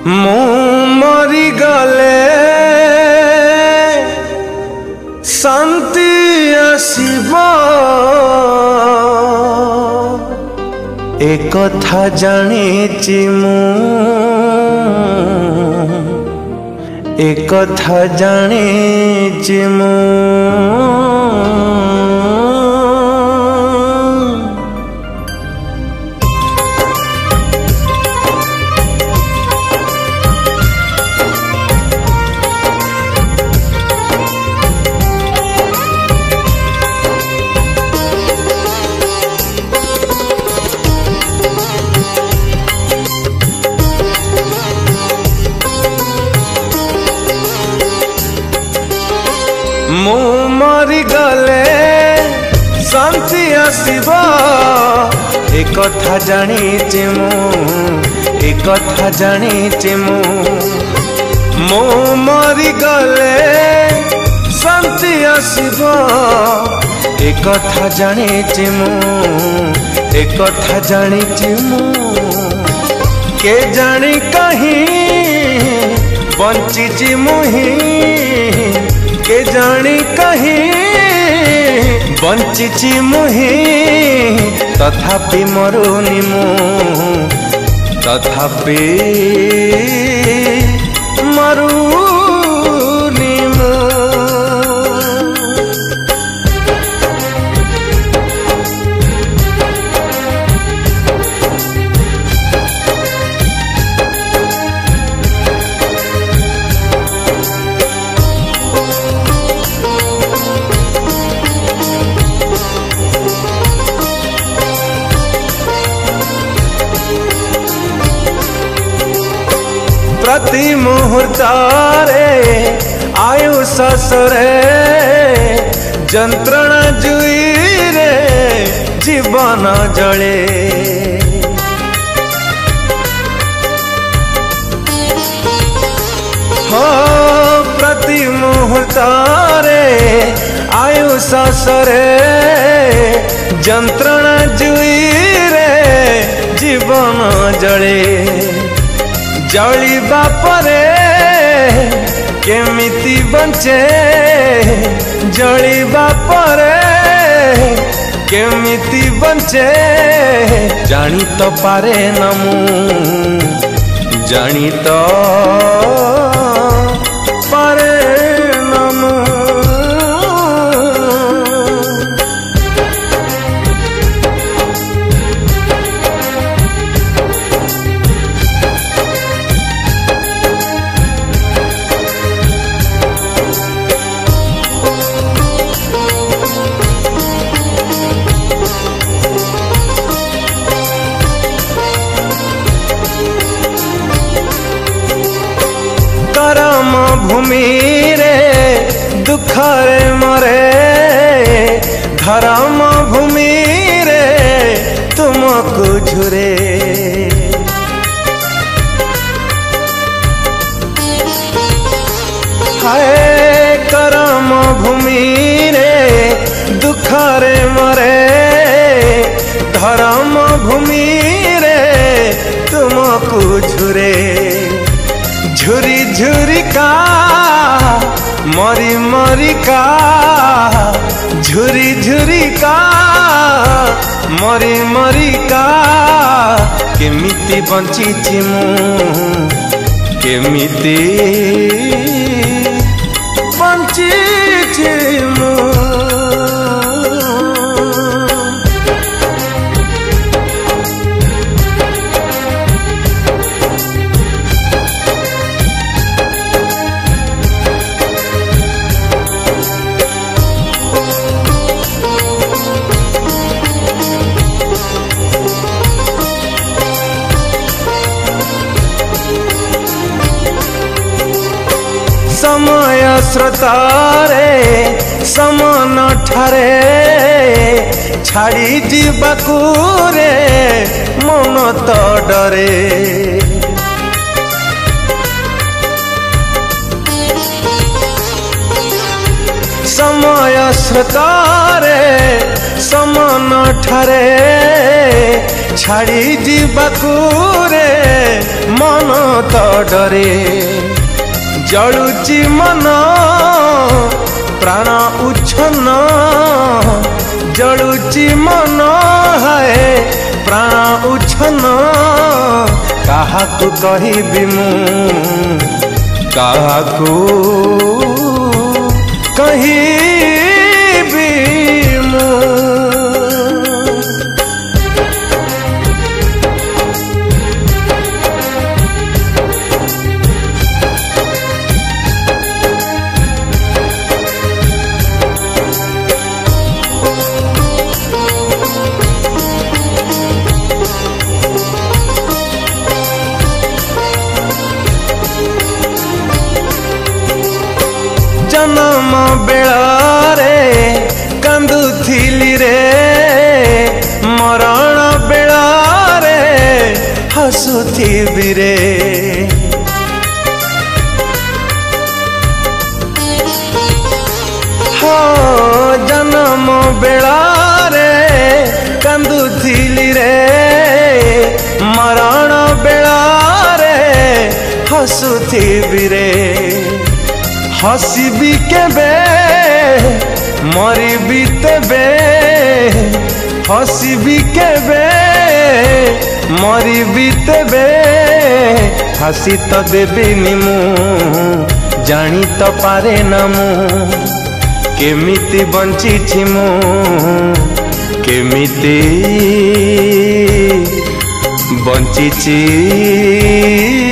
मरी गले शांति आसीब एक कथा जानिछि मु एक कथा जानिछि मु मु मरी गले शांति आसीब एक कथा जानिछि मु एक कथा जानिछि मु मरी गले शांति आसीब एक कथा जानिछि मु एक कथा जानिछि मु के जानी कहीं बंचिछि मुही के जानी कहीं बंचिछि मुही तथापि मरुनि मु तथापि मरुनि मु प्रति मुहूर्तारे आयु ससरे जंत्रणा जुई रे जीवन जले हो प्रति मुहूर्तारे आयु ससरे जंत्रणा जुई रे जीवन जले जलिबा परे केमिति बंचे जलिबा परे केमिति बंचे जानी तो पारे न मु जानी तो पारे न मु करम भूमि रे दुख रे मरे धर्म भूमि रे तुमको झुरे हाय करम भूमि रे दुख रे मरे धर्म भूमि रे तुमको झुरे झुरी झुरी का मरी मरी का झुरी झुरी का मरी मरी का केमिति बंचिछि मु केमिति बंचिछि मु समय स्रोतारे समान ठारे छाड़ी जीवाकू रे मन तो डरे समय स्रोतारे समान ठारे छाड़ी जीवाकू रे मन तो डरे जलुची मन प्राण उच्छन जलुची मन है प्राण उच्छन काहाकू कहिबी मु काहाकू कहिबी मु जन्म बेलारे कांदुथिली रे मरण बेलारे हसुथिबी रे हो जन्म बेलारे कांदुथिली रे मरण बेलारे हसुथिबी रे हसीबी केबे मरीबी तेबे हसीबी केबे मरीबी तेबे हसी तो देबेनी मु जानी तो पारे ना मु केमिति बंचिछि मु केमिति बंचिछि।